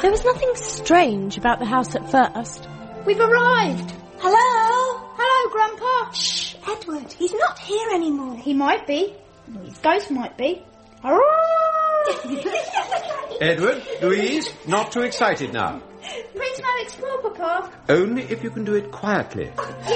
There was nothing strange about the house at first. We've arrived. Hello? Hello, Grandpa. Shh, Edward. He's not here anymore. He might be. His ghost might be. Edward, Louise, not too excited now. Please no explore, Papa. Only if you can do it quietly.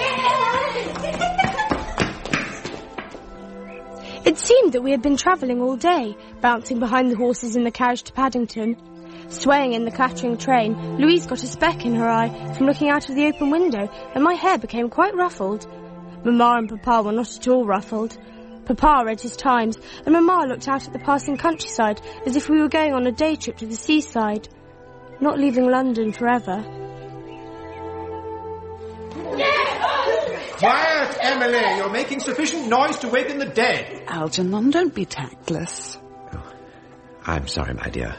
It seemed that we had been travelling all day, bouncing behind the horses in the carriage to Paddington. Swaying in the clattering train, Louise got a speck in her eye from looking out of the open window, and my hair became quite ruffled. Mamma and Papa were not at all ruffled. Papa read his Times, and Mamma looked out at the passing countryside as if we were going on a day trip to the seaside, not leaving London forever. Quiet, Emily! You're making sufficient noise to waken the dead. Algernon, don't be tactless. Oh, I'm sorry, my dear.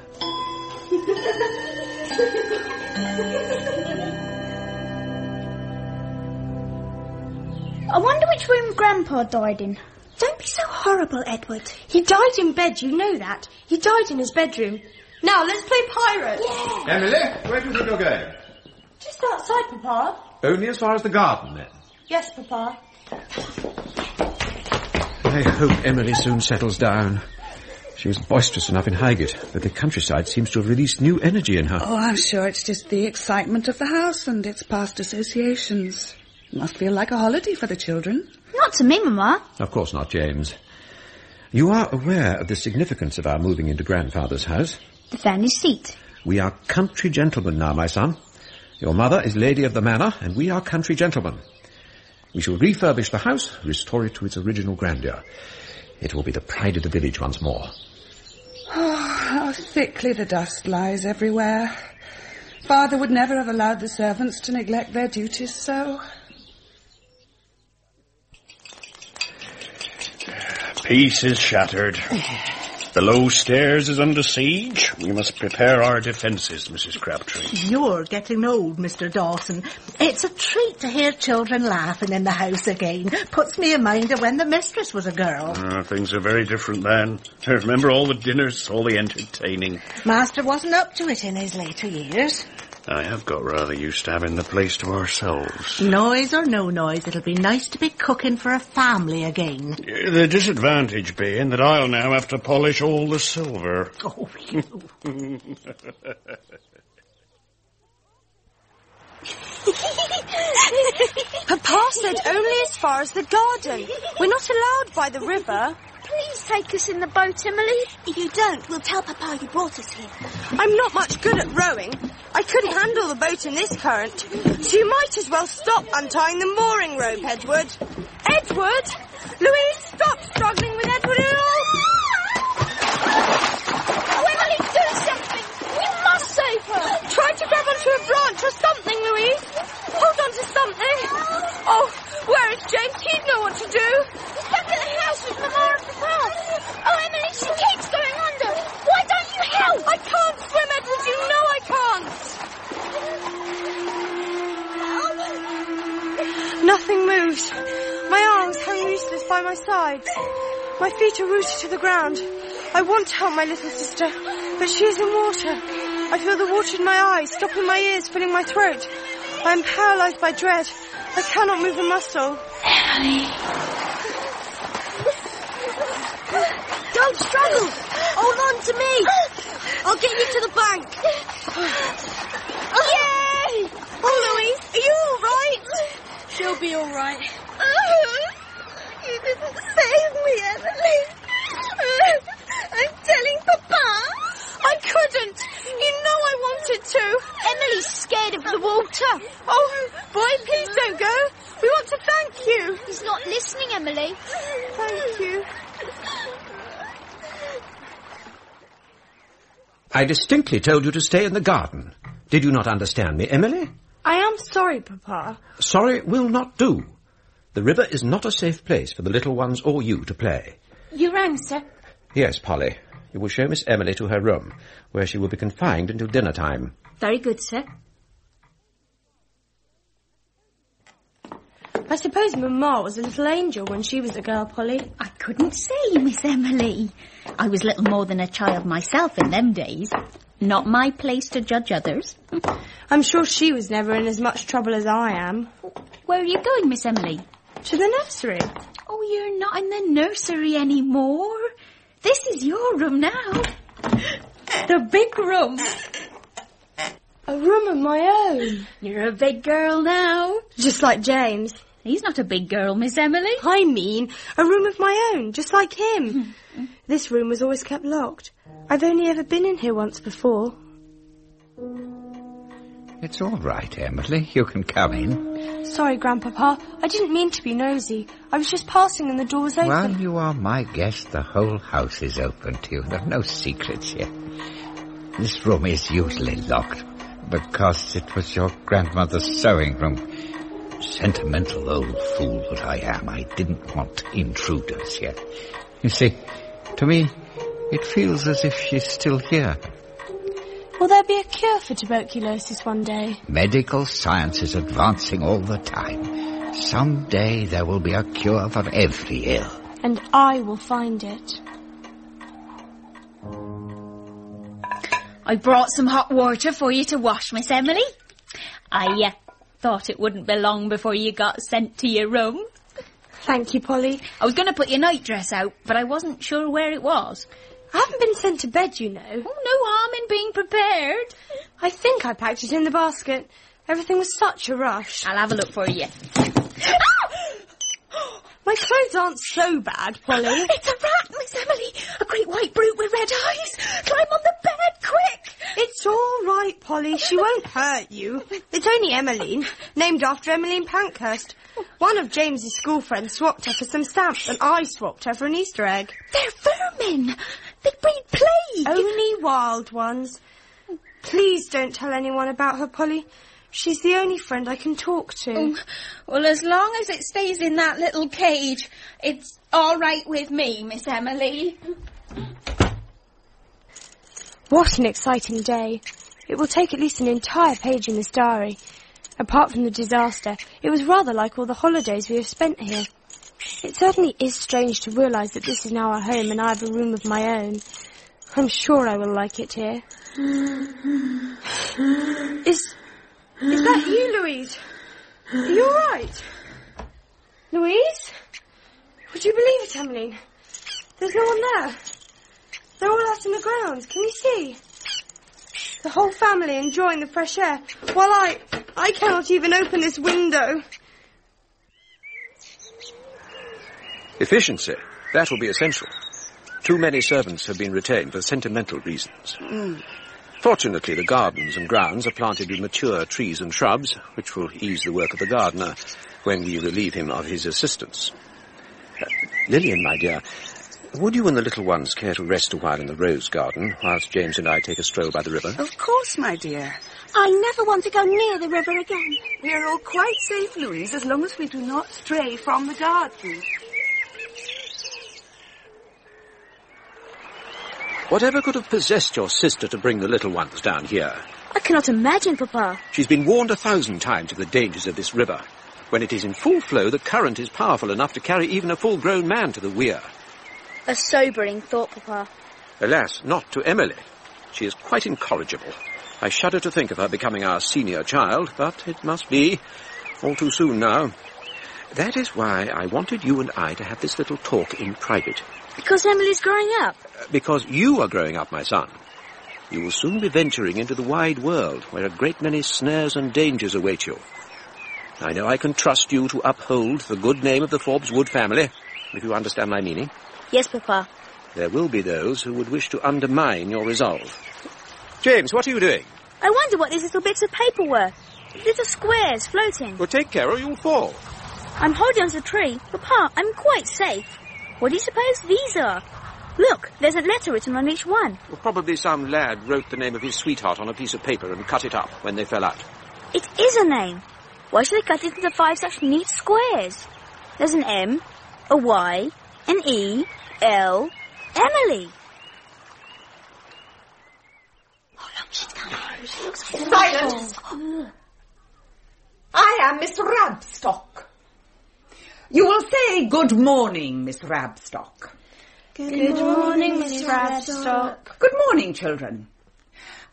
I wonder which room Grandpa died in. Don't be so horrible, Edward. He died in bed, you know that. He died in his bedroom. Now, let's play pirate. Yeah. Emily, where do you think you're going? Just outside, Papa. Only as far as the garden, then. Yes, Papa. I hope Emily soon settles down. She was boisterous enough in Highgate, but the countryside seems to have released new energy in her. Oh, I'm sure it's just the excitement of the house and its past associations. It must feel like a holiday for the children. Not to me, Mamma. Of course not, James. You are aware of the significance of our moving into Grandfather's house. The family seat. We are country gentlemen now, my son. Your mother is lady of the manor, and we are country gentlemen. We shall refurbish the house, restore it to its original grandeur. It will be the pride of the village once more. Oh, how thickly the dust lies everywhere. Father would never have allowed the servants to neglect their duties so. Peace is shattered. The low stairs is under siege. We must prepare our defences, Mrs. Crabtree. You're getting old, Mr. Dawson. It's a treat to hear children laughing in the house again. Puts me in mind of when the mistress was a girl. Things are very different then. I remember all the dinners, all the entertaining. Master wasn't up to it in his later years. I have got rather used to having the place to ourselves. Noise or no noise, it'll be nice to be cooking for a family again. The disadvantage being that I'll now have to polish all the silver. Oh, you. Papa said only as far as the garden. We're not allowed by the river. Please take us in the boat, Emily. If you don't, we'll tell Papa you brought us here. I'm not much good at rowing. I couldn't handle the boat in this current. So you might as well stop untying the mooring rope, Edward. Edward! Louise, stop struggling with Edward at all! Oh, Emily, do something. We must save her. Try to grab onto a branch or something, Louise. Hold on to something. Oh, where is James? He'd know what to do. He's back at the house with Mamma and Papa. Oh, Emily, she keeps going under. Why don't you help? I can't swim, Edward. You know I can't. Nothing moves. My arms hang useless by my sides. My feet are rooted to the ground. I want to help my little sister, but she is in water. I feel the water in my eyes, stopping my ears, filling my throat. I am paralysed by dread. I cannot move a muscle. Emily. Don't struggle. Hold on to me. I'll get you to the bank. Yay! Oh, Louise, are you all right? She'll be all right. You didn't save me, Emily. I'm telling Papa. I couldn't. You know I wanted to. Emily's scared of the water. Oh, boy, please don't go. We want to thank you. He's not listening, Emily. Thank you. I distinctly told you to stay in the garden. Did you not understand me, Emily? I am sorry, Papa. Sorry will not do. The river is not a safe place for the little ones or you to play. You rang, sir? Yes, Polly. You will show Miss Emily to her room, where she will be confined until dinner time. Very good, sir. I suppose Mamma was a little angel when she was a girl, Polly. I couldn't say, Miss Emily. I was little more than a child myself in them days. Not my place to judge others. I'm sure she was never in as much trouble as I am. Where are you going, Miss Emily? To the nursery. Oh, you're not in the nursery anymore. This is your room now. The big room. A room of my own. You're a big girl now. Just like James. He's not a big girl, Miss Emily. I mean, a room of my own, just like him. This room was always kept locked. I've only ever been in here once before. It's all right, Emily. You can come in. Sorry, Grandpapa. I didn't mean to be nosy. I was just passing and the door was open. While you are my guest, the whole house is open to you. There are no secrets here. This room is usually locked because it was your grandmother's sewing room. Sentimental old fool that I am, I didn't want intruders here. You see, to me, it feels as if she's still here. Will there be a cure for tuberculosis one day? Medical science is advancing all the time. Someday there will be a cure for every ill. And I will find it. I brought some hot water for you to wash, Miss Emily. I thought it wouldn't be long before you got sent to your room. Thank you, Polly. I was going to put your nightdress out, but I wasn't sure where it was. I haven't been sent to bed, you know. Oh, no harm in being prepared. I think I packed it in the basket. Everything was such a rush. I'll have a look for you. My clothes aren't so bad, Polly. It's a rat, Miss Emily. A great white brute with red eyes. Climb on the bed, quick. It's all right, Polly. She won't hurt you. It's only Emmeline, named after Emmeline Pankhurst. One of James's school friends swapped her for some stamps, and I swapped her for an Easter egg. They're vermin. They breed plague. Only wild ones. Please don't tell anyone about her, Polly. She's the only friend I can talk to. Well, as long as it stays in that little cage, it's all right with me, Miss Emily. What an exciting day. It will take at least an entire page in this diary. Apart from the disaster, it was rather like all the holidays we have spent here. It certainly is strange to realise that this is now our home and I have a room of my own. I'm sure I will like it here. Is that you, Louise? Are you all right? Louise? Would you believe it, Emmeline? There's no one there. They're all out in the grounds. Can you see? The whole family enjoying the fresh air, while I cannot even open this window. Efficiency. That will be essential. Too many servants have been retained for sentimental reasons. Fortunately, the gardens and grounds are planted with mature trees and shrubs, which will ease the work of the gardener when we relieve him of his assistance. Lillian, my dear, would you and the little ones care to rest a while in the rose garden whilst James and I take a stroll by the river? Of course, my dear. I never want to go near the river again. We are all quite safe, Louise, as long as we do not stray from the garden. Whatever could have possessed your sister to bring the little ones down here? I cannot imagine, Papa. She's been warned 1,000 times of the dangers of this river. When it is in full flow, the current is powerful enough to carry even a full-grown man to the weir. A sobering thought, Papa. Alas, not to Emily. She is quite incorrigible. I shudder to think of her becoming our senior child, but it must be all too soon now. That is why I wanted you and I to have this little talk in private. Because Emily's growing up? Because you are growing up, my son. You will soon be venturing into the wide world, where a great many snares and dangers await you. I know I can trust you to uphold the good name of the Forbes Wood family, if you understand my meaning. Yes, Papa. There will be those who would wish to undermine your resolve. James, what are you doing? I wonder what these little bits of paper were. Little squares floating. Well, take care or you'll fall. I'm holding onto the tree. Papa, I'm quite safe. What do you suppose these are? Look, there's a letter written on each one. Well, probably some lad wrote the name of his sweetheart on a piece of paper and cut it up when they fell out. It is a name. Why should they cut it into 5 such neat squares? There's an M, a Y, an E, L, Emily. Silence! I am Miss Rabstock. You will say good morning, Miss Rabstock. Good morning, Miss Rabstock. Good morning, children.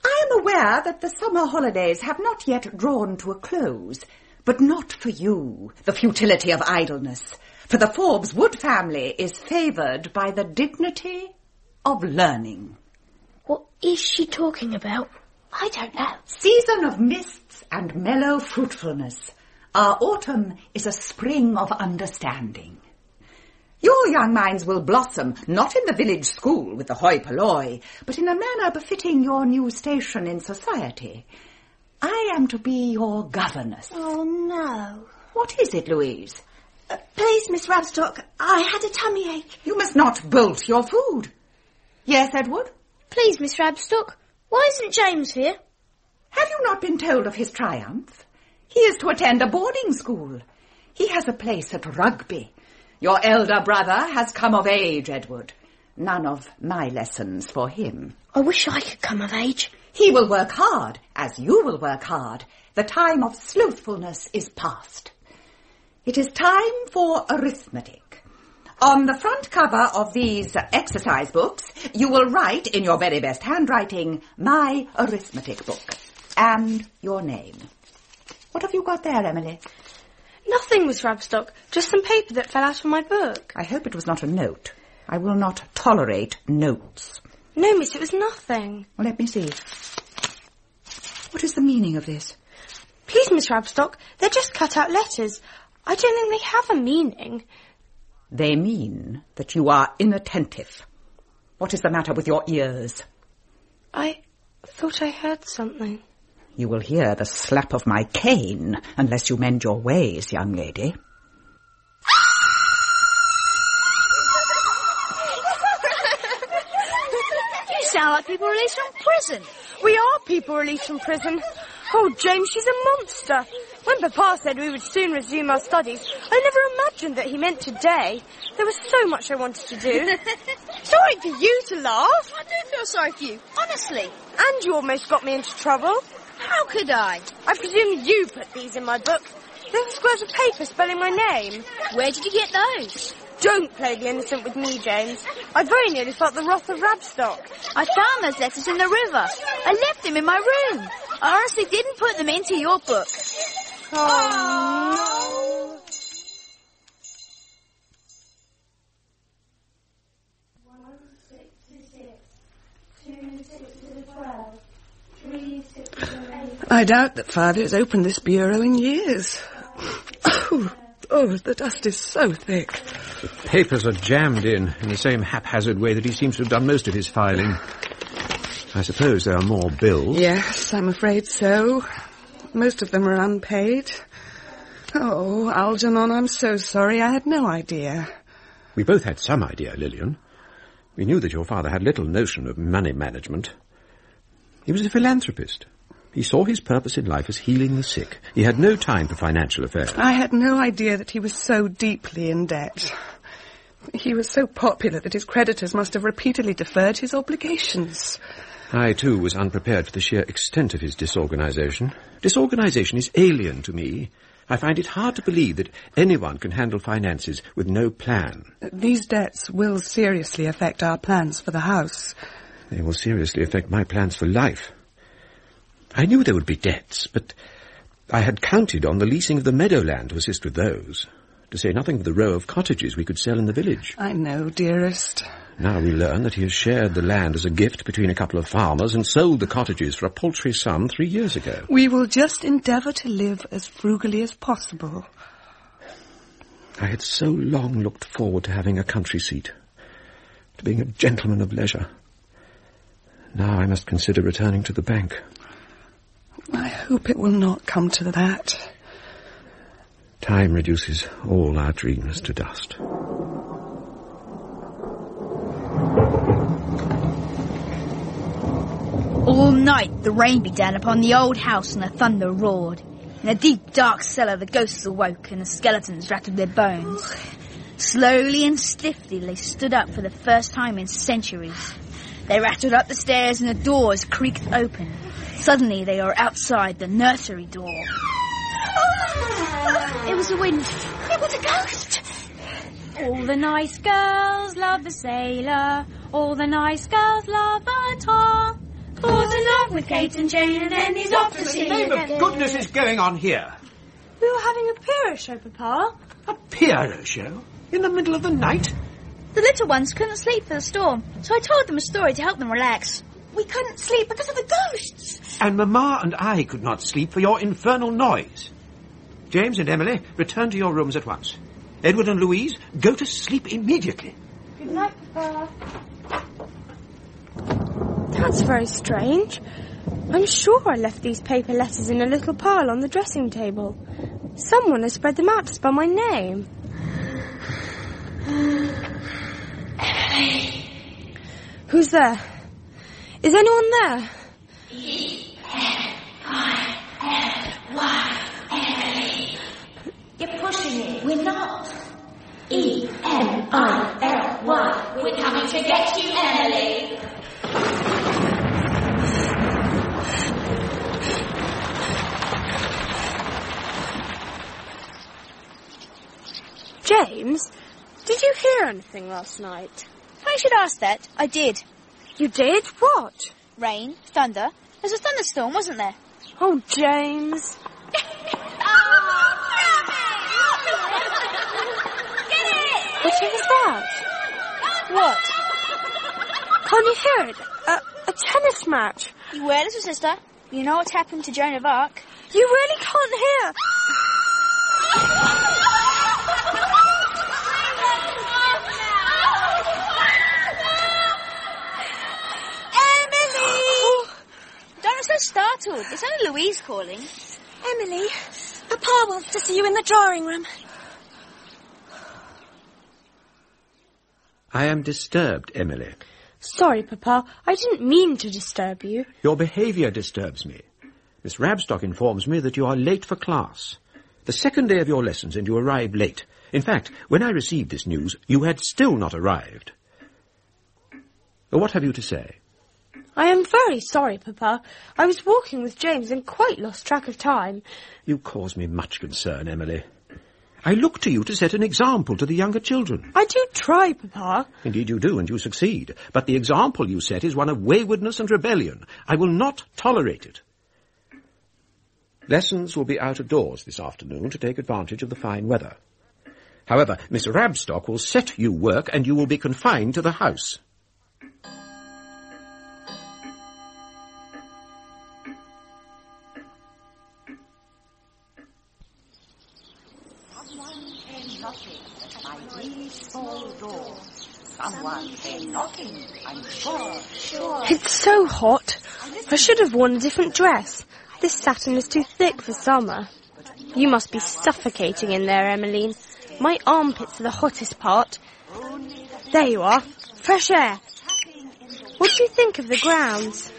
I am aware that the summer holidays have not yet drawn to a close, but not for you, the futility of idleness. For the Forbes Wood family is favoured by the dignity of learning. What is she talking about? I don't know. Season of mists and mellow fruitfulness. Our autumn is a spring of understanding. Your young minds will blossom, not in the village school with the hoi polloi, but in a manner befitting your new station in society. I am to be your governess. Oh, no. What is it, Louise? Please, Miss Rabstock, I had a tummy ache. You must not bolt your food. Yes, Edward? Please, Miss Rabstock, why isn't James here? Have you not been told of his triumph? He is to attend a boarding school. He has a place at Rugby. Your elder brother has come of age, Edward. None of my lessons for him. I wish I could come of age. He will work hard, as you will work hard. The time of slothfulness is past. It is time for arithmetic. On the front cover of these exercise books, you will write in your very best handwriting, my arithmetic book, and your name. What have you got there, Emily? Nothing, Miss Rabstock. Just some paper that fell out of my book. I hope it was not a note. I will not tolerate notes. No, miss, it was nothing. Well, let me see. What is the meaning of this? Please, Miss Rabstock, they're just cut out letters. I don't think they have a meaning. They mean that you are inattentive. What is the matter with your ears? I thought I heard something. You will hear the slap of my cane unless you mend your ways, young lady. You sound like people released from prison. We are people released from prison. Oh, James, she's a monster. When Papa said we would soon resume our studies, I never imagined that he meant today. There was so much I wanted to do. Sorry for you to laugh. I do feel sorry for you, honestly. And you almost got me into trouble. How could I? I presume you put these in my book. Little squares of paper spelling my name. Where did you get those? Don't play the innocent with me, James. I very nearly felt the wrath of Rabstock. I found those letters in the river. I left them in my room. I honestly didn't put them into your book. Oh, no. I doubt that Father has opened this bureau in years. Oh, the dust is so thick. The papers are jammed in the same haphazard way that he seems to have done most of his filing. I suppose there are more bills. Yes, I'm afraid so. Most of them are unpaid. Oh, Algernon, I'm so sorry. I had no idea. We both had some idea, Lillian. We knew that your father had little notion of money management. He was a philanthropist. He saw his purpose in life as healing the sick. He had no time for financial affairs. I had no idea that he was so deeply in debt. He was so popular that his creditors must have repeatedly deferred his obligations. I, too, was unprepared for the sheer extent of his disorganization. Disorganization is alien to me. I find it hard to believe that anyone can handle finances with no plan. These debts will seriously affect our plans for the house. They will seriously affect my plans for life. I knew there would be debts, but I had counted on the leasing of the meadowland to assist with those, to say nothing of the row of cottages we could sell in the village. I know, dearest. Now we learn that he has shared the land as a gift between a couple of farmers and sold the cottages for a paltry sum 3 years ago. We will just endeavour to live as frugally as possible. I had so long looked forward to having a country seat, to being a gentleman of leisure. Now I must consider returning to the bank. I hope it will not come to that. Time reduces all our dreams to dust. All night the rain beat down upon the old house and the thunder roared. In a deep, dark cellar the ghosts awoke and the skeletons rattled their bones. Slowly and stiffly they stood up for the first time in centuries. They rattled up the stairs and the doors creaked open. Suddenly they are outside the nursery door. It was a wind. It was a ghost. All the nice girls love the sailor. All the nice girls love the tar. Falls in love with Kate and Jane and then he's off to What sea. in the name of goodness is going on here? We were having a Pierrot show, Papa. A Pierrot show? In the middle of the night? The little ones couldn't sleep for the storm, so I told them a story to help them relax. We couldn't sleep because of the ghosts. And Mamma and I could not sleep for your infernal noise. James and Emily, return to your rooms at once. Edward and Louise, go to sleep immediately. Good night, Papa. That's very strange. I'm sure I left these paper letters in a little pile on the dressing table. Someone has spread them out to spell my name. Emily. Who's there? Is anyone there? E-M-I-L-Y, You're pushing it. We're not. E-M-I-L-Y. We're coming to get you, Emily. James, did you hear anything last night? I should ask that. I did. You did? What? Rain, thunder. There's a thunderstorm, wasn't there? Oh, James. What was that? What? Can't you hear it? A tennis match. You were, little sister. You know what's happened to Joan of Arc? You really can't hear. Don't be so startled. It's only Louise calling. Emily, Papa wants to see you in the drawing room. I am disturbed, Emily. Sorry, Papa. I didn't mean to disturb you. Your behaviour disturbs me. Miss Rabstock informs me that you are late for class. The second day of your lessons and you arrived late. In fact, when I received this news, you had still not arrived. What have you to say? I am very sorry, Papa. I was walking with James and quite lost track of time. You cause me much concern, Emily. I look to you to set an example to the younger children. I do try, Papa. Indeed you do, and you succeed. But the example you set is one of waywardness and rebellion. I will not tolerate it. Lessons will be out of doors this afternoon to take advantage of the fine weather. However, Miss Rabstock will set you work, and you will be confined to the house. Someone came knocking, I'm sure. It's so hot. I should have worn a different dress. This satin is too thick for summer. You must be suffocating in there, Emmeline. My armpits are the hottest part. There you are. Fresh air. What do you think of the grounds?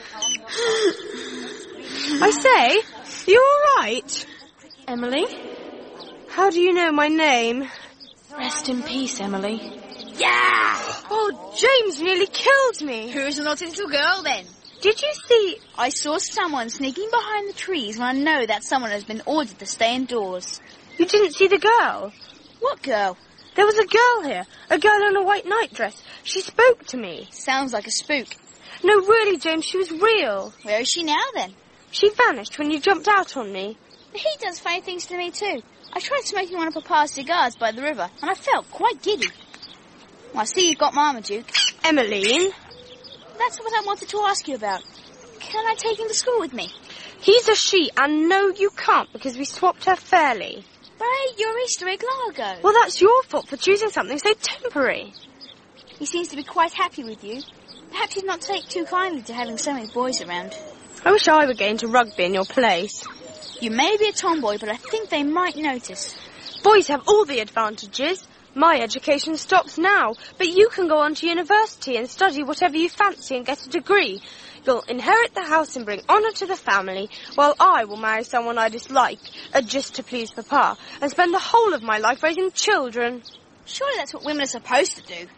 I say, you all right? Emily? How do you know my name? Rest in peace, Emily. Yeah! Oh, James nearly killed me. Who's the naughty little girl, then? Did you see... I saw someone sneaking behind the trees, and I know that someone has been ordered to stay indoors. You didn't see the girl? What girl? There was a girl here. A girl in a white nightdress. She spoke to me. Sounds like a spook. No, really, James, she was real. Where is she now, then? She vanished when you jumped out on me. He does funny things to me, too. I tried smoking one of Papa's cigars by the river, and I felt quite giddy. Well, I see you've got Marmaduke. Emmeline? That's what I wanted to ask you about. Can I take him to school with me? He's a she, and no, you can't, because we swapped her fairly. But I ate your Easter egg long ago. Well, that's your fault for choosing something so temporary. He seems to be quite happy with you. Perhaps you'd not take too kindly to having so many boys around. I wish I were going to rugby in your place. You may be a tomboy, but I think they might notice. Boys have all the advantages. My education stops now, but you can go on to university and study whatever you fancy and get a degree. You'll inherit the house and bring honour to the family, while I will marry someone I dislike, just to please Papa, and spend the whole of my life raising children. Surely that's what women are supposed to do.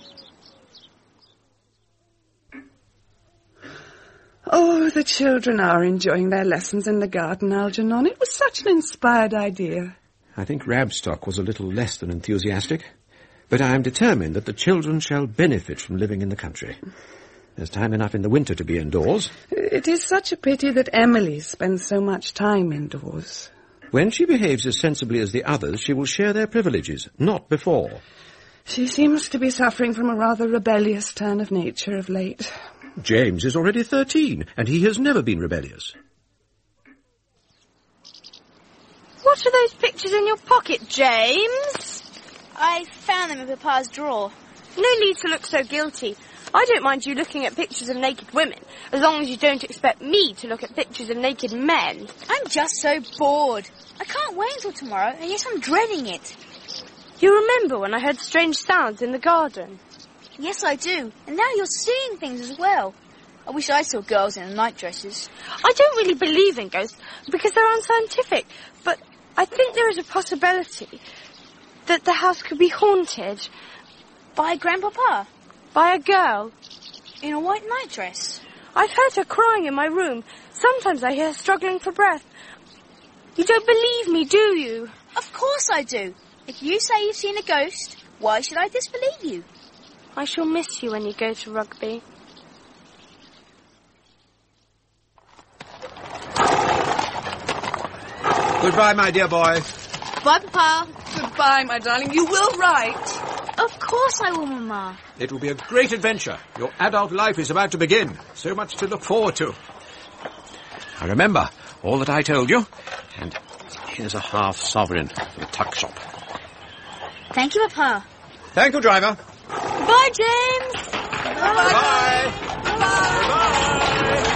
Oh, the children are enjoying their lessons in the garden, Algernon. It was such an inspired idea. I think Rabstock was a little less than enthusiastic, but I am determined that the children shall benefit from living in the country. There's time enough in the winter to be indoors. It is such a pity that Emily spends so much time indoors. When she behaves as sensibly as the others, she will share their privileges, not before. She seems to be suffering from a rather rebellious turn of nature of late. James is already 13, and he has never been rebellious. What are those pictures in your pocket, James? I found them in Papa's drawer. No need to look so guilty. I don't mind you looking at pictures of naked women, as long as you don't expect me to look at pictures of naked men. I'm just so bored. I can't wait until tomorrow, and yes, I'm dreading it. You remember when I heard strange sounds in the garden? Yes, I do. And now you're seeing things as well. I wish I saw girls in night dresses. I don't really believe in ghosts, because they're unscientific, but I think there is a possibility that the house could be haunted. By Grandpapa? By a girl. In a white nightdress? I've heard her crying in my room. Sometimes I hear her struggling for breath. You don't believe me, do you? Of course I do. If you say you've seen a ghost, why should I disbelieve you? I shall miss you when you go to rugby. Goodbye, my dear boy. Bye, Papa. Goodbye, my darling. You will write. Of course I will, Mama. It will be a great adventure. Your adult life is about to begin. So much to look forward to. Now remember all that I told you. And here's a half-sovereign for the tuck shop. Thank you, Papa. Thank you, driver. Bye, James. Bye. Bye.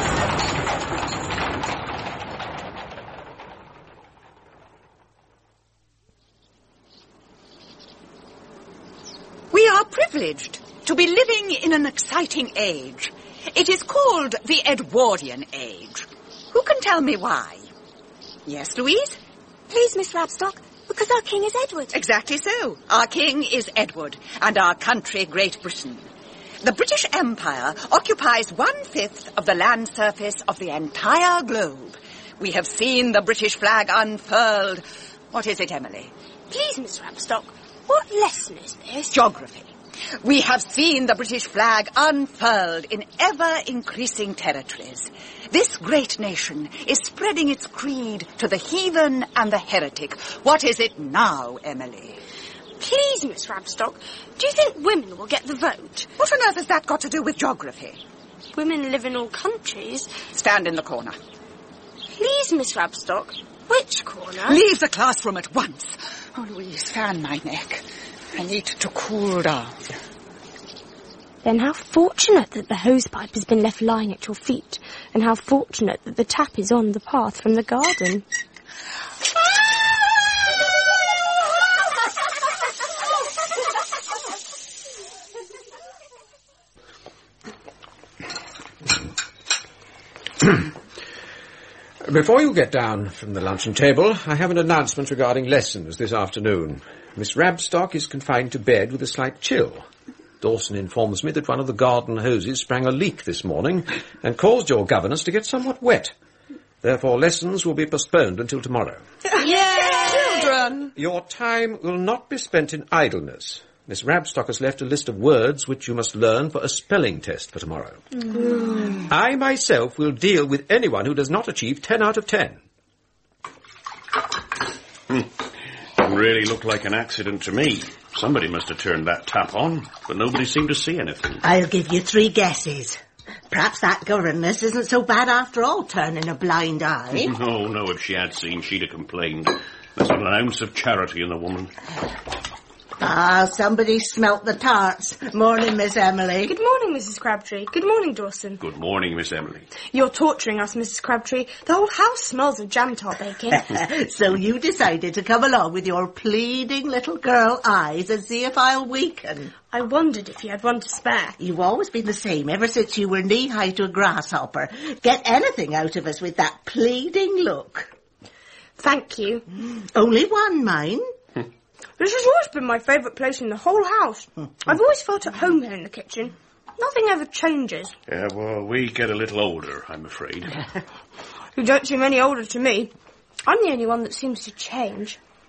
We are privileged to be living in an exciting age. It is called the Edwardian Age. Who can tell me why? Yes, Louise? Please, Miss Rabstock, because our king is Edward. Exactly so. Our king is Edward, and our country Great Britain. The British Empire occupies 1/5 of the land surface of the entire globe. We have seen the British flag unfurled. What is it, Emily? Please, Miss Rabstock, what lesson is this? Geography. We have seen the British flag unfurled in ever-increasing territories. This great nation is spreading its creed to the heathen and the heretic. What is it now, Emily? Please, Miss Rabstock, do you think women will get the vote? What on earth has that got to do with geography? Women live in all countries. Stand in the corner. Please, Miss Rabstock, which corner? Leave the classroom at once. Oh, Louise, fan my neck. I need to cool down. Then how fortunate that the hosepipe has been left lying at your feet, and how fortunate that the tap is on the path from the garden. Before you get down from the luncheon table, I have an announcement regarding lessons this afternoon. Miss Rabstock is confined to bed with a slight chill. Dawson informs me that one of the garden hoses sprang a leak this morning and caused your governess to get somewhat wet. Therefore, lessons will be postponed until tomorrow. Yay! Children! Your time will not be spent in idleness. Miss Rabstock has left a list of words which you must learn for a spelling test for tomorrow. I myself will deal with anyone who does not achieve 10 out of 10. Didn't really look like an accident to me. Somebody must have turned that tap on, but nobody seemed to see anything. I'll give you 3 guesses. Perhaps that governess isn't so bad after all, turning a blind eye. No, if she had seen, she'd have complained. There's not an ounce of charity in the woman. Ah, somebody smelt the tarts. Morning, Miss Emily. Good morning, Mrs. Crabtree. Good morning, Dawson. Good morning, Miss Emily. You're torturing us, Mrs. Crabtree. The whole house smells of jam tart baking. So you decided to come along with your pleading little girl eyes and see if I'll weaken. I wondered if you had one to spare. You've always been the same ever since you were knee-high to a grasshopper. Get anything out of us with that pleading look. Thank you. Only one, mind. This has always been my favourite place in the whole house. I've always felt at home here in the kitchen. Nothing ever changes. Yeah, well, we get a little older, I'm afraid. You don't seem any older to me. I'm the only one that seems to change.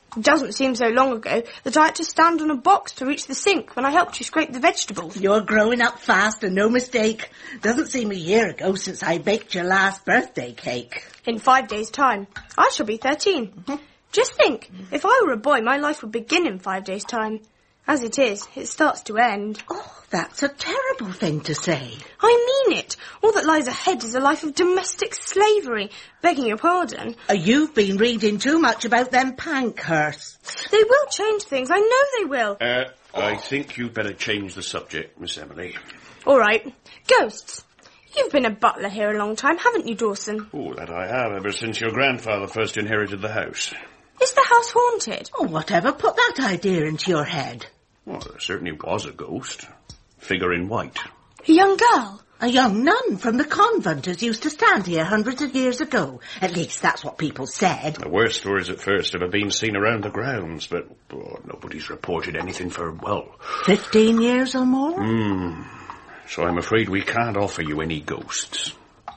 It doesn't seem so long ago that I had to stand on a box to reach the sink when I helped you scrape the vegetables. You're growing up fast and no mistake. Doesn't seem a year ago since I baked your last birthday cake. In 5 days' time, I shall be 13. Just think, if I were a boy, my life would begin in 5 days' time. As it is, it starts to end. Oh, that's a terrible thing to say. I mean it. All that lies ahead is a life of domestic slavery. Begging your pardon. You've been reading too much about them Pankhursts. They will change things. I know they will. I think you'd better change the subject, Miss Emily. All right. Ghosts. You've been a butler here a long time, haven't you, Dawson? Oh, that I have, ever since your grandfather first inherited the house. Is the house haunted? Oh, whatever put that idea into your head? Well, there certainly was a ghost. Figure in white. A young girl? A young nun from the convent as used to stand here hundreds of years ago. At least that's what people said. The worst stories at first have been seen around the grounds, but nobody's reported anything for, 15 years or more? So I'm afraid we can't offer you any ghosts.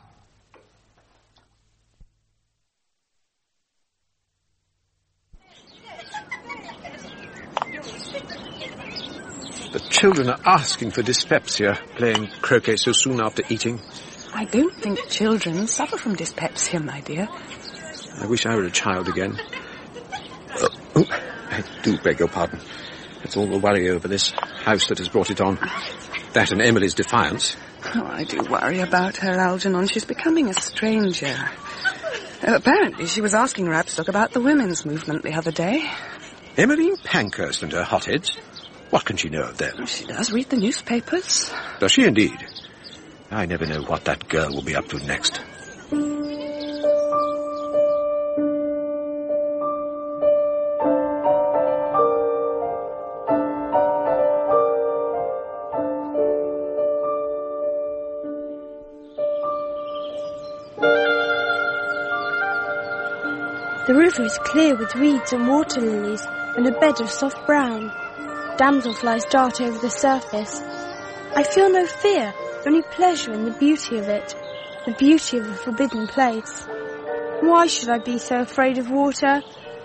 The children are asking for dyspepsia, playing croquet so soon after eating. I don't think children suffer from dyspepsia, my dear. I wish I were a child again. I do beg your pardon. It's all the worry over this house that has brought it on. That and Emily's defiance. Oh, I do worry about her, Algernon. She's becoming a stranger. Apparently she was asking Rabstock about the women's movement the other day. Emmeline Pankhurst and her hotheads? What can she know of them? She does read the newspapers. Does she indeed? I never know what that girl will be up to next. The river is clear with reeds and water lilies and a bed of soft brown. Damselflies dart over the surface. I feel no fear, only pleasure in the beauty of it, the beauty of a forbidden place. Why should I be so afraid of water?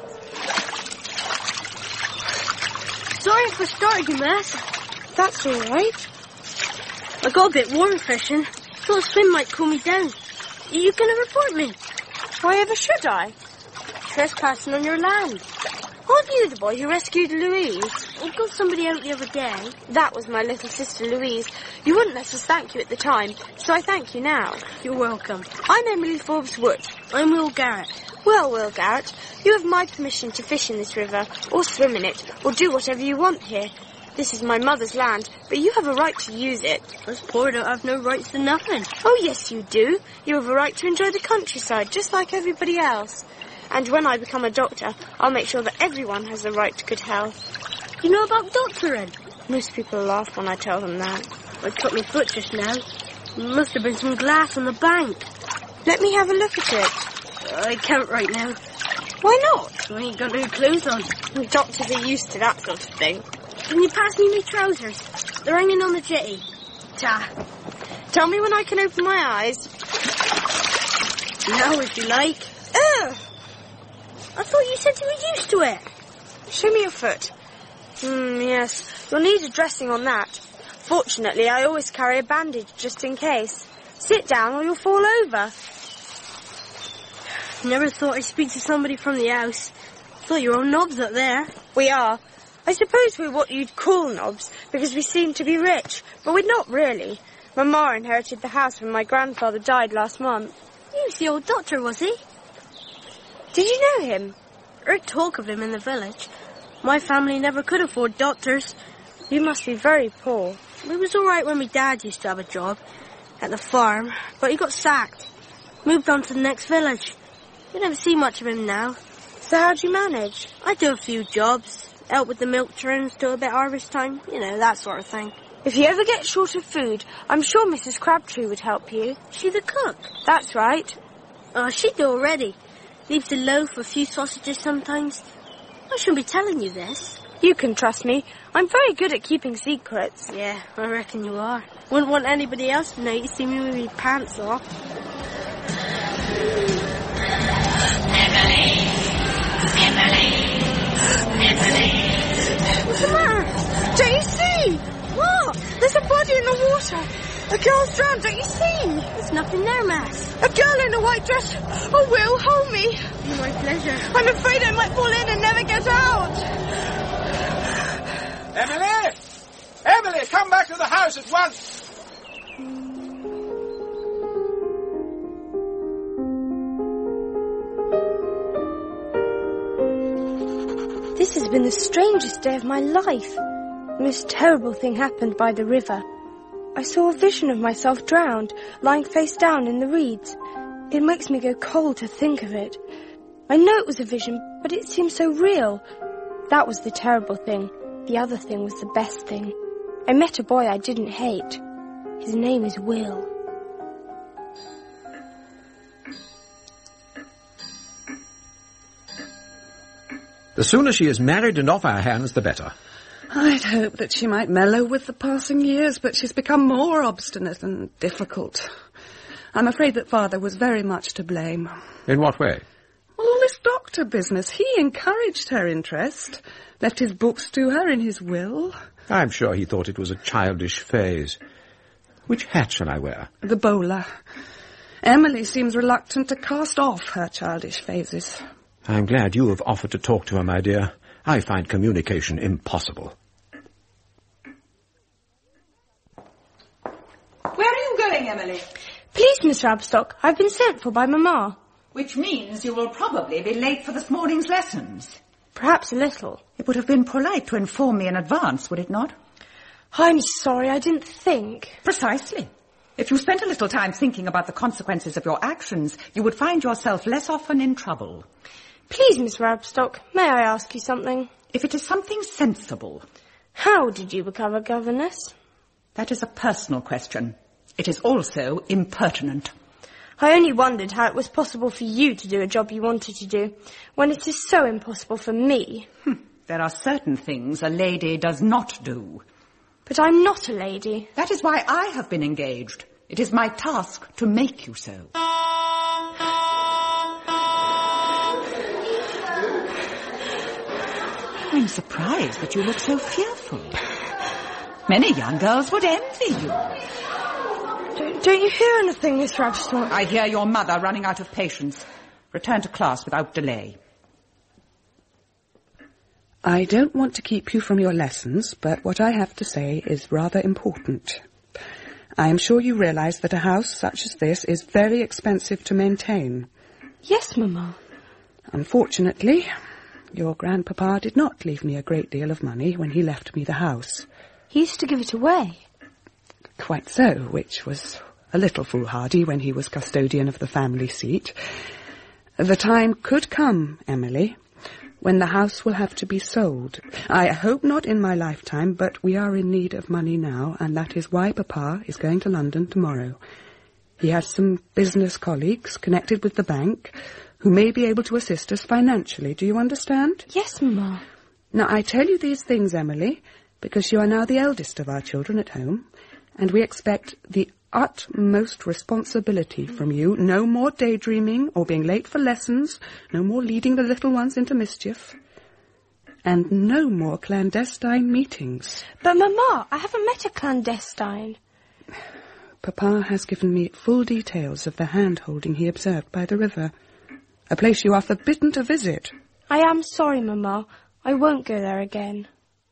Sorry for starting you, Miss. That's all right. I got a bit warm fishing. Thought a swim might cool me down. You gonna report me? Why ever should I? Trespassing on your land. Aren't you the boy who rescued Louise? I got somebody out the other day. That was my little sister Louise. You wouldn't let us thank you at the time, so I thank you now. You're welcome. I'm Emily Forbes Wood. I'm Will Garrett. Well, Will Garrett, you have my permission to fish in this river, or swim in it, or do whatever you want here. This is my mother's land, but you have a right to use it. Us poor don't have no rights to nothing. Oh, yes, you do. You have a right to enjoy the countryside, just like everybody else. And when I become a doctor, I'll make sure that everyone has the right to good health. You know about doctoring? Most people laugh when I tell them that. I cut my foot just now. Must have been some glass on the bank. Let me have a look at it. I can't right now. Why not? I ain't got no clothes on. Doctors are used to that sort of thing. Can you pass me my trousers? They're hanging on the jetty. Ta. Tell me when I can open my eyes. Now, if you like. Ugh! I thought you said you were used to it. Show me your foot. Yes. You'll need a dressing on that. Fortunately, I always carry a bandage just in case. Sit down or you'll fall over. Never thought I'd speak to somebody from the house. Thought you were all knobs up there. We are. I suppose we're what you'd call knobs, because we seem to be rich, but we're not really. Mama inherited the house when my grandfather died last month. He was the old doctor, was he? Did you know him? Heard talk of him in the village. My family never could afford doctors. You must be very poor. It was all right when my dad used to have a job at the farm, but he got sacked. Moved on to the next village. You never see much of him now. So how do you manage? I do a few jobs. Help with the milk turns till about harvest time. You know, that sort of thing. If you ever get short of food, I'm sure Mrs. Crabtree would help you. She the cook? That's right. Oh, she do already. Leaves a loaf, a few sausages sometimes. I shouldn't be telling you this. You can trust me. I'm very good at keeping secrets. Yeah, I reckon you are. Wouldn't want anybody else to know you see me with my pants off. Emily! see? What? There's a body in the water. A girl's drowned, don't you see? There's nothing there, Max. A girl in a white dress. Oh, Will, hold me. My pleasure. I'm afraid I might fall in and never get out. Emily! Emily, come back to the house at once! This has been the strangest day of my life. The most terrible thing happened by the river. I saw a vision of myself drowned, lying face down in the reeds. It makes me go cold to think of it. I know it was a vision, but it seemed so real. That was the terrible thing. The other thing was the best thing. I met a boy I didn't hate. His name is Will. The sooner she is married and off our hands, the better. I'd hoped that she might mellow with the passing years, but she's become more obstinate and difficult. I'm afraid that Father was very much to blame. In what way? Well, all this doctor business. He encouraged her interest, left his books to her in his will. I'm sure he thought it was a childish phase. Which hat shall I wear? The bowler. Emily seems reluctant to cast off her childish phases. I'm glad you have offered to talk to her, my dear. I find communication impossible. Where are you going, Emily? Please, Miss Rabstock, I've been sent for by Mamma. Which means you will probably be late for this morning's lessons. Perhaps a little. It would have been polite to inform me in advance, would it not? I'm sorry, I didn't think. Precisely. If you spent a little time thinking about the consequences of your actions, you would find yourself less often in trouble. Please, Miss Rabstock, may I ask you something? If it is something sensible. How did you become a governess? That is a personal question. It is also impertinent. I only wondered how it was possible for you to do a job you wanted to do, when it is so impossible for me. There are certain things a lady does not do. But I'm not a lady. That is why I have been engaged. It is my task to make you so. I'm surprised that you look so fearful. Many young girls would envy you. Don't you hear anything, Miss Rabstock? I hear your mother running out of patience. Return to class without delay. I don't want to keep you from your lessons, but what I have to say is rather important. I am sure you realize that a house such as this is very expensive to maintain. Yes, Mamma. Unfortunately, your grandpapa did not leave me a great deal of money when he left me the house. He used to give it away. Quite so, which was a little foolhardy when he was custodian of the family seat. The time could come, Emily, when the house will have to be sold. I hope not in my lifetime, but we are in need of money now, and that is why Papa is going to London tomorrow. He has some business colleagues connected with the bank who may be able to assist us financially. Do you understand? Yes, Mamma. Now, I tell you these things, Emily, because you are now the eldest of our children at home, and we expect the utmost responsibility from you. No more daydreaming or being late for lessons, no more leading the little ones into mischief, and no more clandestine meetings. But, Mamma, I haven't met a clandestine. Papa has given me full details of the hand-holding he observed by the river, a place you are forbidden to visit. I am sorry, Mamma. I won't go there again.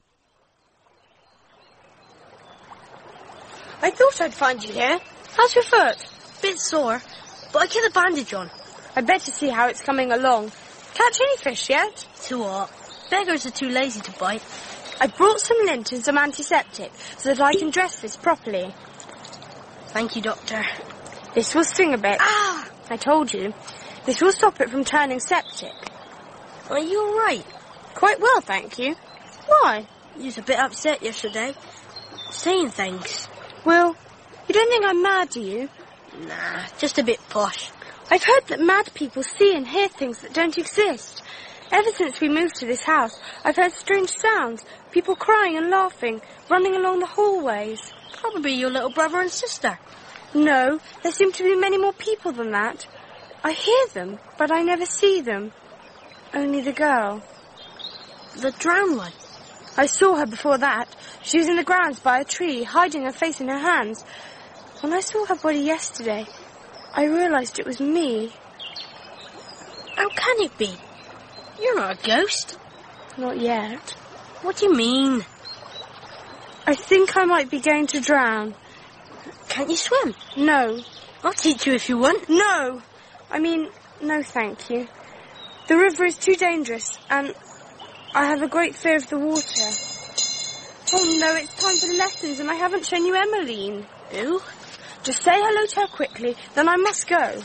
I thought I'd find you here. How's your foot? Bit sore, but I get a bandage on. I'd better see how it's coming along. Catch any fish yet? Too hot. Beggars are too lazy to bite. I brought some lint and some antiseptic so that I can dress this properly. Thank you, Doctor. This will sting a bit. Ah! I told you. This will stop it from turning septic. Are you all right? Quite well, thank you. Why? You was a bit upset yesterday. Saying things. Will, you don't think I'm mad, do you? Nah, just a bit posh. I've heard that mad people see and hear things that don't exist. Ever since we moved to this house, I've heard strange sounds, people crying and laughing, running along the hallways. Probably your little brother and sister. No, there seem to be many more people than that. I hear them, but I never see them. Only the girl. The drowned one? I saw her before that. She was in the grounds by a tree, hiding her face in her hands. When I saw her body yesterday, I realised it was me. How can it be? You're not a ghost. Not yet. What do you mean? I think I might be going to drown. Can't you swim? No. I'll teach you if you want. No. I mean, no thank you. The river is too dangerous, and I have a great fear of the water. Oh no, it's time for the lessons, and I haven't shown you Emmeline. Who? Just say hello to her quickly, then I must go.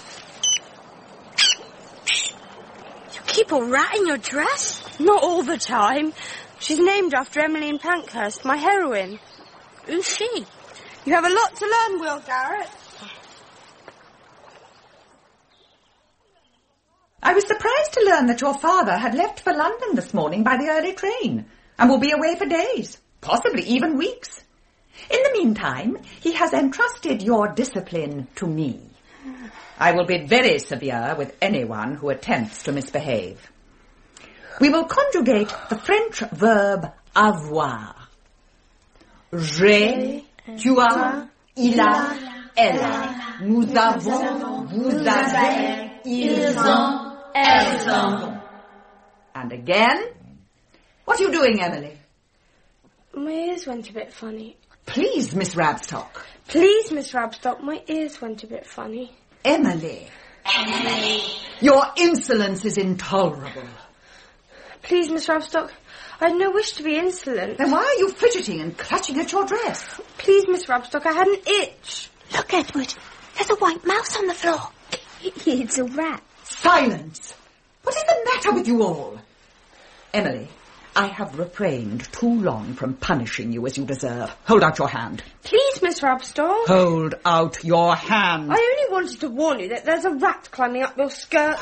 You keep a rat in your dress? Not all the time. She's named after Emmeline Pankhurst, my heroine. Who's she? You have a lot to learn, Will Garrett. I was surprised to learn that your father had left for London this morning by the early train and will be away for days, possibly even weeks. In the meantime, he has entrusted your discipline to me. I will be very severe with anyone who attempts to misbehave. We will conjugate the French verb avoir. J'ai, tu as, il a, elle a. Nous avons, vous avez, ils ont, elles ont. And again. What are you doing, Emily? My ears went a bit funny. Please, Miss Rabstock. Please, Miss Rabstock, my ears went a bit funny. Emily. Emily. Your insolence is intolerable. Please, Miss Rabstock, I had no wish to be insolent. Then why are you fidgeting and clutching at your dress? Please, Miss Rabstock, I had an itch. Look, Edward, there's a white mouse on the floor. It's a rat. Silence! What is the matter with you all? Emily, I have refrained too long from punishing you as you deserve. Hold out your hand. Please, Miss Rabstock. Hold out your hand. I only wanted to warn you that there's a rat climbing up your skirt.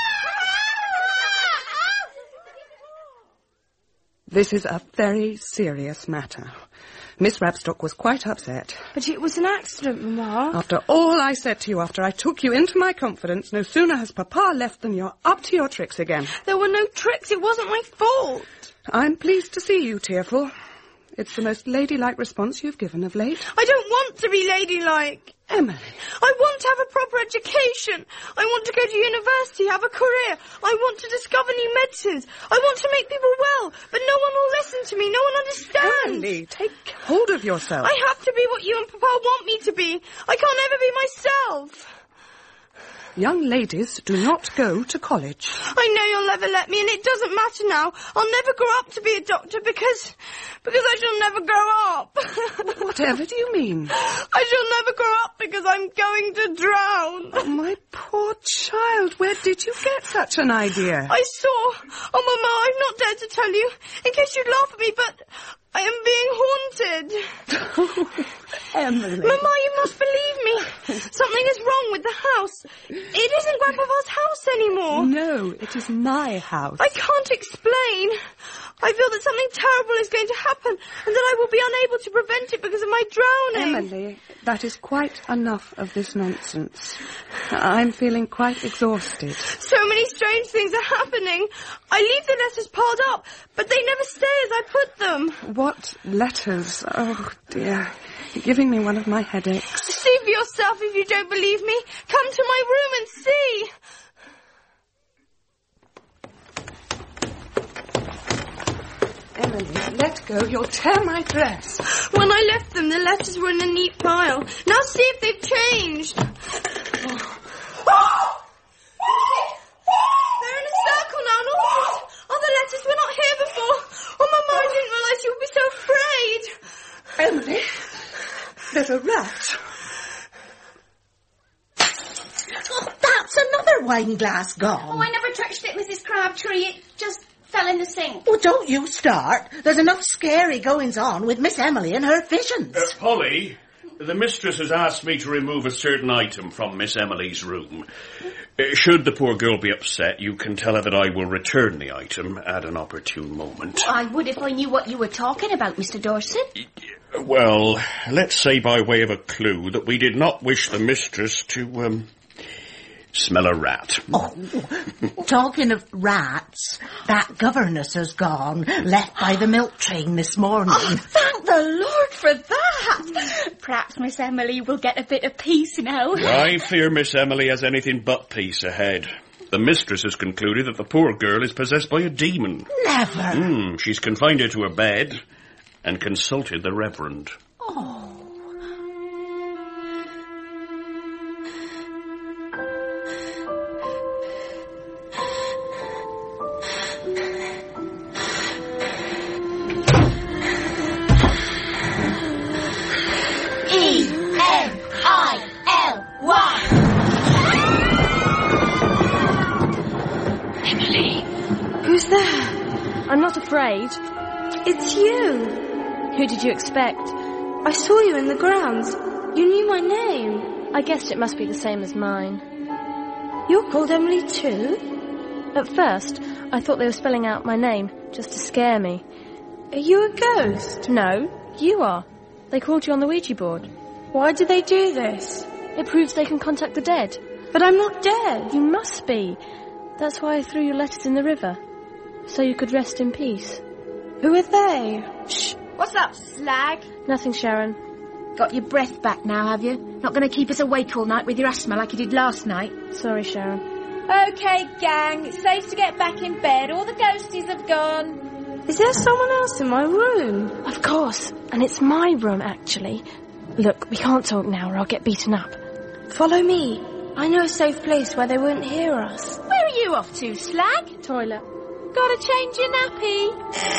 This is a very serious matter. Miss Rabstock was quite upset. But it was an accident, Mamma. After all I said to you, after I took you into my confidence, no sooner has Papa left than you're up to your tricks again. There were no tricks. It wasn't my fault. I'm pleased to see you, Tearful. It's the most ladylike response you've given of late. I don't want to be ladylike. Emily. I want to have a proper education. I want to go to university, have a career. I want to discover new medicines. I want to make people well, but no one will listen to me. No one understands. Emily, take hold of yourself. I have to be what you and Papa want me to be. I can't ever be myself. Young ladies do not go to college. I know you'll never let me, and it doesn't matter now. I'll never grow up to be a doctor because I shall never grow up. Whatever do you mean? I shall never grow up because I'm going to drown. Oh, my poor child, where did you get such an idea? I saw. Oh, Mama, I'm not dared to tell you, in case you'd laugh at me, but I am being haunted. Oh, Emily. Mama, you must believe me. Something is wrong with the house. It isn't Grandpapa's house anymore. No, it is my house. I can't explain. I feel that something terrible is going to happen and that I will be unable to prevent it because of my drowning. Emily, that is quite enough of this nonsense. I'm feeling quite exhausted. So many strange things are happening. I leave the letters piled up, but they never stay as I put them. What letters? Oh, dear. You're giving me one of my headaches. See for yourself if you don't believe me. Come to my room and see. Emily, let go. You'll tear my dress. When I left them, the letters were in a neat pile. Now see if they've changed. Oh! They're in a circle now, and all other letters were not here before. Oh, Mama, I didn't realise you would be so afraid. Emily, there's a rat. Oh, that's another wine glass gone. Oh, I never touched it, Mrs. Crabtree. It just fell in the sink. Well, don't you start. There's enough scary goings-on with Miss Emily and her visions. Polly, the mistress has asked me to remove a certain item from Miss Emily's room. Should the poor girl be upset, you can tell her that I will return the item at an opportune moment. Well, I would if I knew what you were talking about, Mr. Dorset. Well, let's say by way of a clue that we did not wish the mistress to Smell a rat. Oh, talking of rats, that governess has gone, left by the milk train this morning. Oh, thank the Lord for that. Perhaps Miss Emily will get a bit of peace now. I fear Miss Emily has anything but peace ahead. The mistress has concluded that the poor girl is possessed by a demon. Never. She's confined her to her bed and consulted the Reverend. Oh. Who's there? I'm not afraid. It's you. Who did you expect? I saw you in the grounds. You knew my name. I guessed it must be the same as mine. You're called Emily too? At first, I thought they were spelling out my name just to scare me. Are you a ghost? No, you are. They called you on the Ouija board. Why do they do this? It proves they can contact the dead. But I'm not dead. You must be. That's why I threw your letters in the river. So you could rest in peace. Who are they? Shh. What's up, slag? Nothing, Sharon. Got your breath back now, have you? Not going to keep us awake all night with your asthma like you did last night? Sorry, Sharon. OK, gang. It's safe to get back in bed. All the ghosties have gone. Is there someone else in my room? Of course. And it's my room, actually. Look, we can't talk now or I'll get beaten up. Follow me. I know a safe place where they won't hear us. Where are you off to, slag? Toilet. Gotta change your nappy.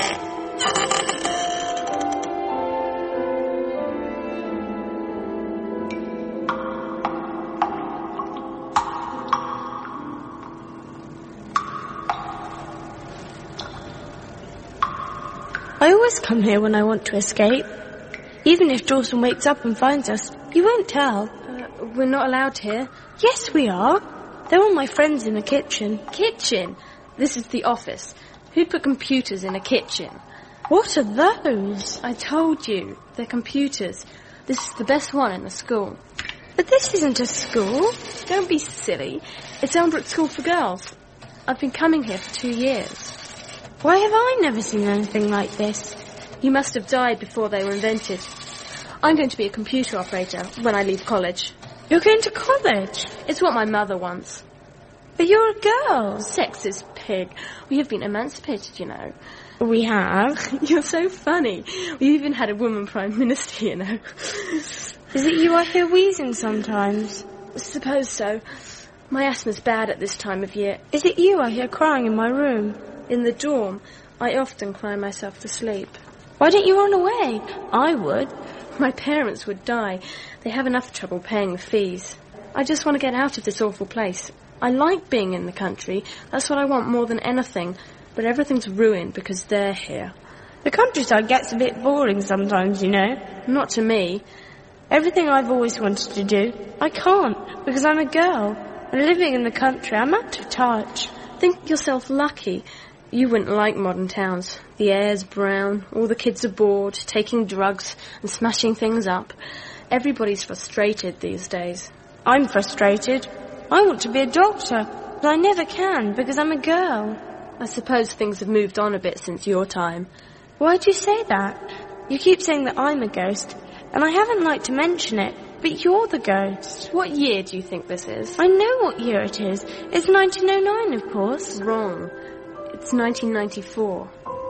I always come here when I want to escape. Even if Dawson wakes up and finds us, he won't tell. We're not allowed here. Yes, we are. They're all my friends in the kitchen. Kitchen? This is the office. Who'd put computers in a kitchen? What are those? I told you. They're computers. This is the best one in the school. But this isn't a school. Don't be silly. It's Elmbrook School for Girls. I've been coming here for 2 years. Why have I never seen anything like this? You must have died before they were invented. I'm going to be a computer operator when I leave college. You're going to college? It's what my mother wants. But you're a girl. Sexist pig. We have been emancipated, you know. We have? You're so funny. We even had a woman prime minister, you know. Is it you I hear wheezing sometimes? Suppose so. My asthma's bad at this time of year. Is it you I hear crying in my room? In the dorm, I often cry myself to sleep. Why don't you run away? I would. My parents would die. They have enough trouble paying the fees. I just want to get out of this awful place. I like being in the country. That's what I want more than anything. But everything's ruined because they're here. The countryside gets a bit boring sometimes, you know. Not to me. Everything I've always wanted to do, I can't because I'm a girl. And living in the country, I'm out of touch. Think yourself lucky. You wouldn't like modern towns. The air's brown, all the kids are bored, taking drugs and smashing things up. Everybody's frustrated these days. I'm frustrated. I want to be a doctor, but I never can because I'm a girl. I suppose things have moved on a bit since your time. Why do you say that? You keep saying that I'm a ghost, and I haven't liked to mention it, but you're the ghost. What year do you think this is? I know what year it is. It's 1909, of course. Wrong. It's 1994.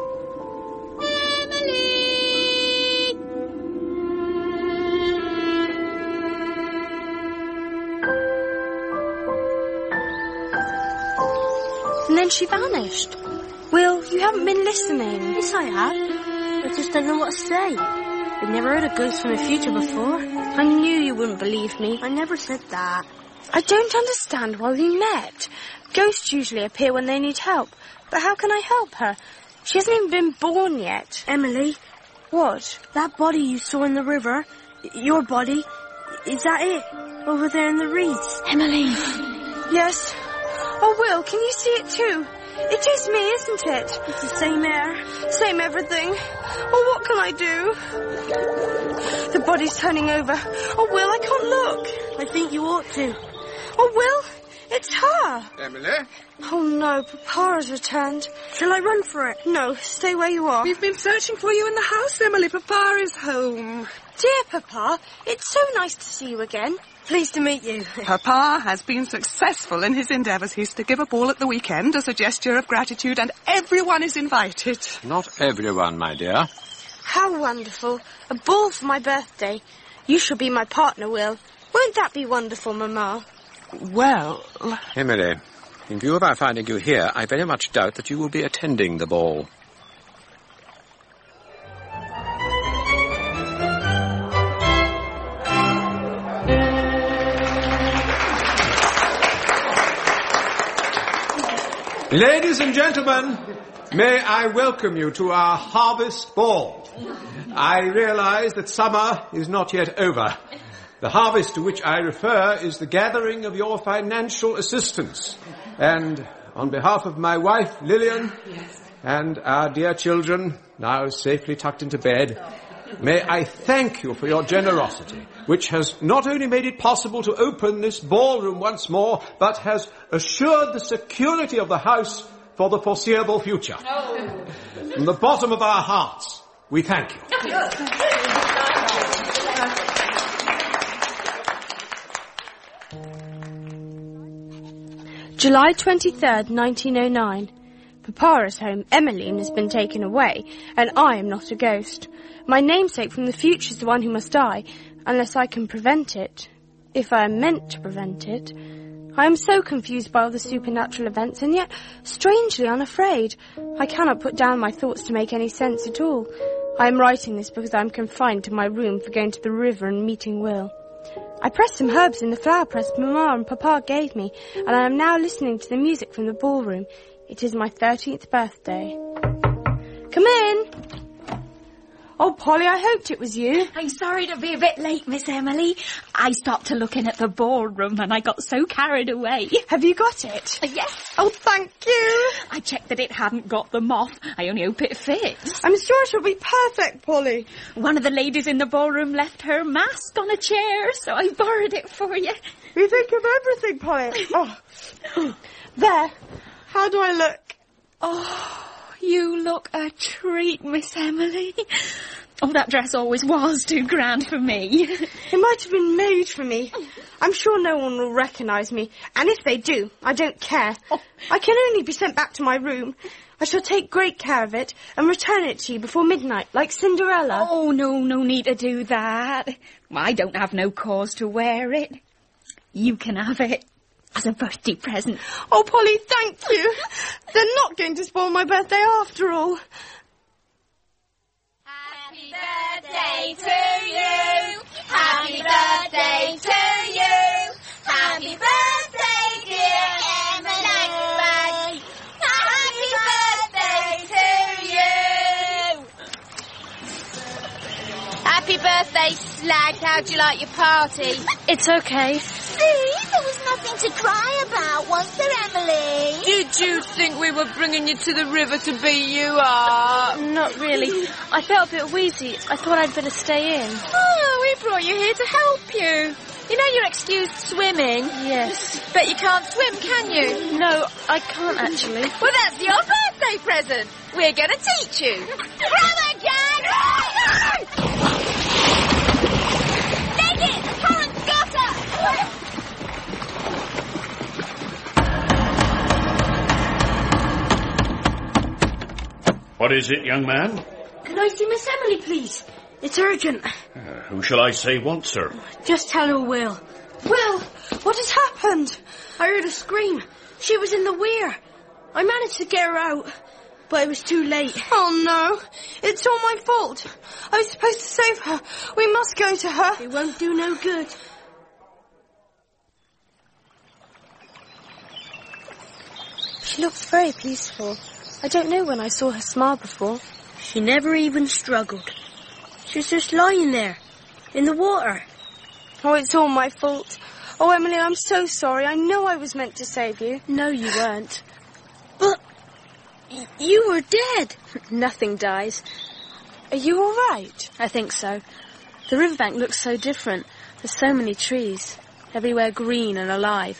And then she vanished. Will, you haven't been listening. Yes, I have. I just don't know what to say. I've never heard a ghost from the future before. I knew you wouldn't believe me. I never said that. I don't understand why we met. Ghosts usually appear when they need help. But how can I help her? She hasn't even been born yet. Emily. What? That body you saw in the river, your body, is that it? Over there in the reeds? Emily. Yes. Oh, Will, can you see it too? It is me, isn't it? It's the same air, same everything. Oh, what can I do? The body's turning over. Oh, Will, I can't look. I think you ought to. Oh, Will, It's her! Emily? Oh no, Papa has returned. Shall I run for it? No, stay where you are. We've been searching for you in the house, Emily. Papa is home. Dear Papa, it's so nice to see you again. Pleased to meet you. Papa has been successful in his endeavours. He's to give a ball at the weekend as a gesture of gratitude, and everyone is invited. Not everyone, my dear. How wonderful. A ball for my birthday. You shall be my partner, Will. Won't that be wonderful, Mamma? Well... Emily, in view of our finding you here, I very much doubt that you will be attending the ball. Ladies and gentlemen, may I welcome you to our harvest ball. I realize that summer is not yet over. The harvest to which I refer is the gathering of your financial assistance. And on behalf of my wife, Lillian, and our dear children, now safely tucked into bed, may I thank you for your generosity, which has not only made it possible to open this ballroom once more, but has assured the security of the house for the foreseeable future. From the bottom of our hearts, we thank you. July 23rd, 1909. Papa is home, Emmeline has been taken away, and I am not a ghost. My namesake from the future is the one who must die, unless I can prevent it. If I am meant to prevent it. I am so confused by all the supernatural events, and yet strangely unafraid. I cannot put down my thoughts to make any sense at all. I am writing this because I am confined to my room for going to the river and meeting Will. I pressed some herbs in the flower press Mamma and Papa gave me, and I am now listening to the music from the ballroom. It is my 13th birthday. Come in. Oh, Polly, I hoped it was you. I'm sorry to be a bit late, Miss Emily. I stopped to look in at the ballroom and I got so carried away. Have you got it? Yes. Oh, thank you. I checked that it hadn't got the moth. I only hope it fits. I'm sure it will be perfect, Polly. One of the ladies in the ballroom left her mask on a chair, so I borrowed it for you. You think of everything, Polly. Oh. There. How do I look? Oh... You look a treat, Miss Emily. Oh, that dress always was too grand for me. It might have been made for me. I'm sure no one will recognise me. And if they do, I don't care. I can only be sent back to my room. I shall take great care of it and return it to you before midnight, like Cinderella. Oh, no need to do that. I don't have no cause to wear it. You can have it. As a birthday present. Oh, Polly, thank you. They're not going to spoil my birthday after all. Happy birthday to you. Happy birthday to you. Happy birthday, dear Emily. Happy birthday to you. Happy birthday, Slag. How'd you like your party? It's okay. See, there was nothing to cry about, was there, Emily? Did you think we were bringing you to the river to beat you up? Not really. I felt a bit wheezy. I thought I'd better stay in. Oh, we brought you here to help you. You know you're excused swimming. Yes. But you can't swim, can you? No, I can't actually. Well, that's your birthday present. We're going to teach you. Come again! Leg it! Current gutter! What is it, young man? Can I see Miss Emily, please? It's urgent. Who shall I say wants her? Just tell her Will. Will, what has happened? I heard a scream. She was in the weir. I managed to get her out, but it was too late. Oh, no. It's all my fault. I was supposed to save her. We must go to her. It won't do no good. She looks very peaceful. I don't know when I saw her smile before. She never even struggled. She was just lying there, in the water. Oh, it's all my fault. Oh, Emily, I'm so sorry. I know I was meant to save you. No, you weren't. But you were dead. Nothing dies. Are you all right? I think so. The riverbank looks so different. There's so many trees, everywhere green and alive.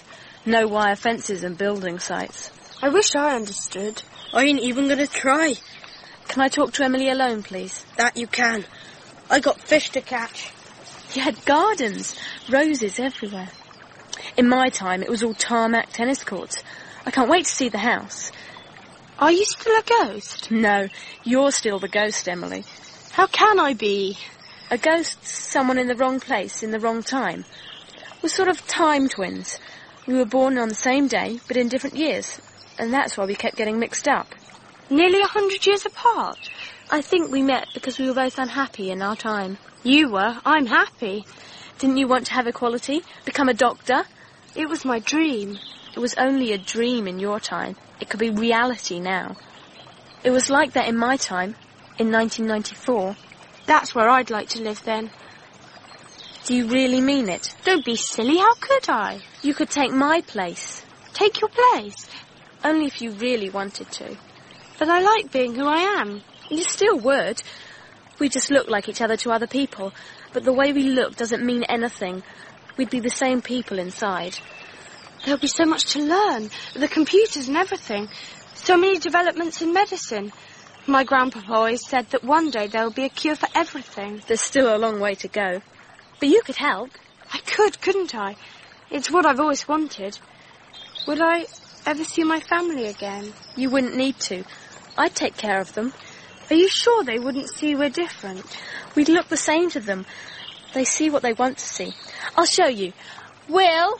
No wire fences and building sites. I wish I understood. I ain't even going to try. Can I talk to Emily alone, please? That you can. I got fish to catch. You had gardens, roses everywhere. In my time, it was all tarmac tennis courts. I can't wait to see the house. Are you still a ghost? No, you're still the ghost, Emily. How can I be? A ghost's someone in the wrong place, in the wrong time. We're sort of time twins. We were born on the same day, but in different years. And that's why we kept getting mixed up. Nearly 100 years apart? I think we met because we were both unhappy in our time. You were. I'm happy. Didn't you want to have equality? Become a doctor? It was my dream. It was only a dream in your time. It could be reality now. It was like that in my time, in 1994. That's where I'd like to live then. Do you really mean it? Don't be silly. How could I? You could take my place. Take your place? Only if you really wanted to. But I like being who I am. You still would. We just look like each other to other people. But the way we look doesn't mean anything. We'd be the same people inside. There'll be so much to learn. The computers and everything. So many developments in medicine. My grandpapa always said that one day there'll be a cure for everything. There's still a long way to go. But you could help. I could, couldn't I? It's what I've always wanted. Would I ever see my family again? You wouldn't need to. I'd take care of them. Are you sure they wouldn't see we're different? We'd look the same to them. They see what they want to see. I'll show you. Will?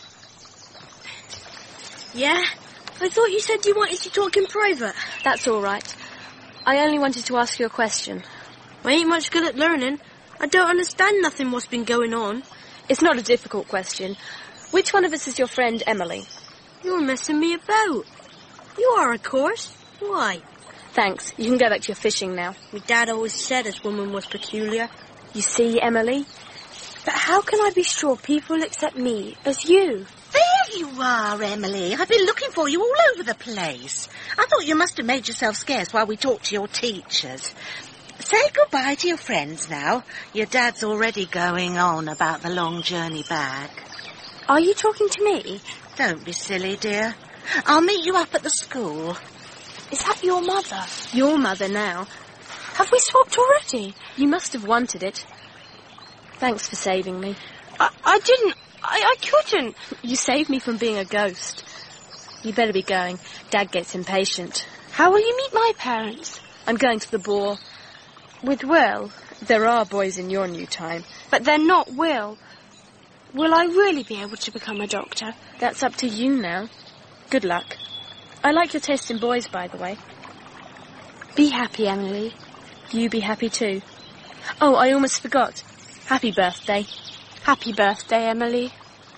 Yeah? I thought you said you wanted to talk in private. That's all right. I only wanted to ask you a question. I ain't much good at learning. I don't understand nothing what's been going on. It's not a difficult question. Which one of us is your friend Emily? You're messing me about. You are, of course. Why? Thanks. You can go back to your fishing now. My dad always said his woman was peculiar. You see, Emily? But how can I be sure people accept me as you? There you are, Emily. I've been looking for you all over the place. I thought you must have made yourself scarce while we talked to your teachers. Say goodbye to your friends now. Your dad's already going on about the long journey back. Are you talking to me? Don't be silly, dear. I'll meet you up at the school. Is that your mother? Your mother now. Have we swapped already? You must have wanted it. Thanks for saving me. I didn't. I couldn't. You saved me from being a ghost. You better be going. Dad gets impatient. How will you meet my parents? I'm going to the ball. With Will? There are boys in your new time. But they're not Will. Will I really be able to become a doctor? That's up to you now. Good luck. I like your taste in boys, by the way. Be happy, Emily. You be happy too. Oh, I almost forgot. Happy birthday. Happy birthday, Emily.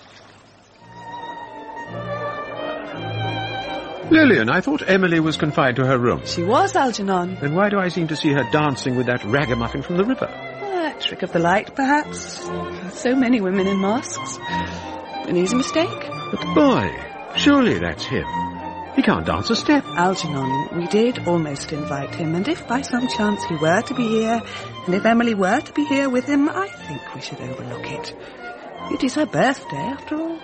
Lillian, I thought Emily was confined to her room. She was, Algernon. Then why do I seem to see her dancing with that ragamuffin from the river? A trick of the light, perhaps. So many women in masks. An easy mistake. But boy, surely that's him. He can't dance a step. Algernon, we did almost invite him, and if by some chance he were to be here, and if Emily were to be here with him, I think we should overlook it. It is her birthday, after all.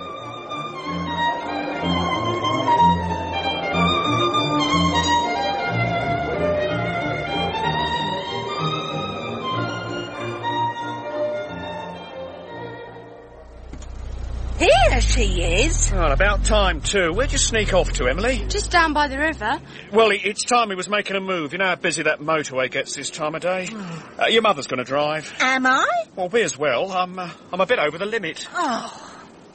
Here she is. Well, about time, too. Where'd you sneak off to, Emily? Just down by the river. Well, it's time he was making a move. You know how busy that motorway gets this time of day? Your mother's going to drive. Am I? Well, be as well. I'm a bit over the limit. Oh.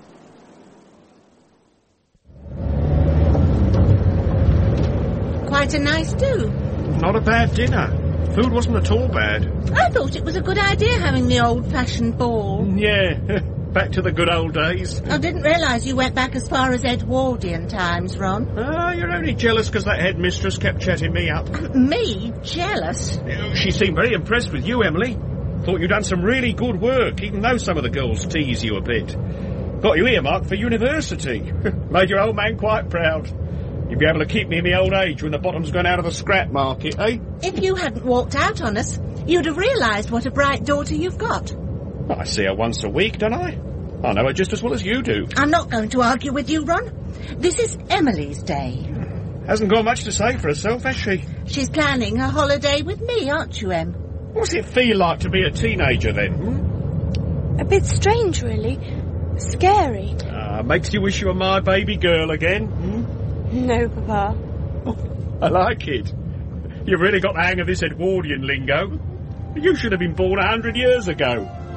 Quite a nice do. Not a bad dinner. Food wasn't at all bad. I thought it was a good idea having the old-fashioned ball. Yeah. Back to the good old days. I didn't realise you went back as far as Edwardian times, Ron. You're only jealous because that headmistress kept chatting me up. Me? Jealous? She seemed very impressed with you, Emily. Thought you'd done some really good work, even though some of the girls tease you a bit. Got you earmarked for university. Made your old man quite proud. You'd be able to keep me in my old age when the bottom's gone out of the scrap market, eh? If you hadn't walked out on us, you'd have realised what a bright daughter you've got. I see her once a week, don't I? I know her just as well as you do. I'm not going to argue with you, Ron. This is Emily's day. Hasn't got much to say for herself, has she? She's planning her holiday with me, aren't you, Em? What's it feel like to be a teenager, then? A bit strange, really. Scary. Makes you wish you were my baby girl again? No, Papa. I like it. You've really got the hang of this Edwardian lingo. You should have been born 100 years ago.